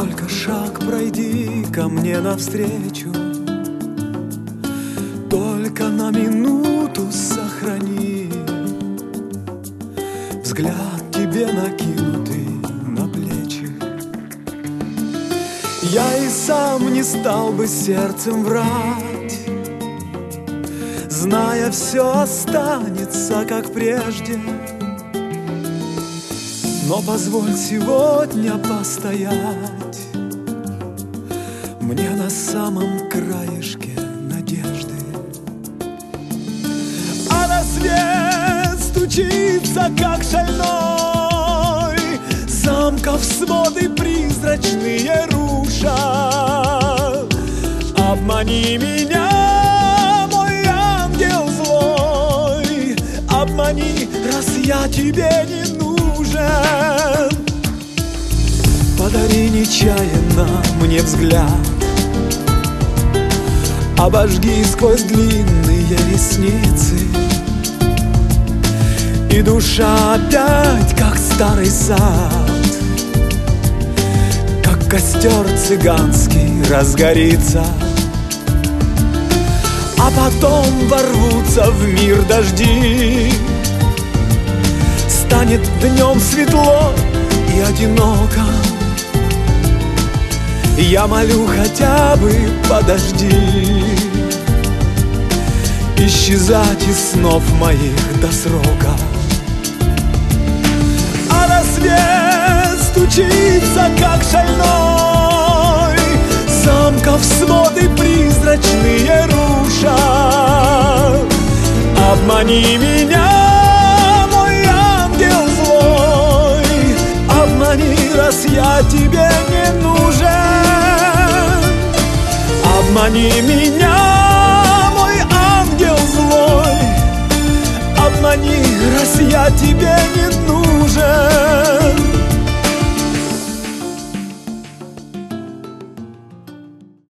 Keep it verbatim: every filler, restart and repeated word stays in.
Только шаг пройди ко мне навстречу, только на минуту сохрани взгляд тебе накинутый на плечи. Я и сам не стал бы сердцем врать, зная, все останется как прежде. Но позволь сегодня постоять мне на самом краешке надежды. А рассвет стучится, как шальной, замков своды призрачные руша. Обмани меня, мой ангел злой, обмани, раз я тебе не нужен. Подари нечаянно мне взгляд, обожги сквозь длинные ресницы, и душа опять, как старый сад, как костер цыганский разгорится. А потом ворвутся в мир дожди, станет днем светло и одиноко. Я молю, хотя бы подожди исчезать из снов моих до срока. А рассвет стучится, как шальной, замков своды призрачные руша. Обмани меня, мой ангел злой, обмани, раз я тебе не нужен. Обмани меня, мой ангел злой, обмани, раз я тебе не нужен.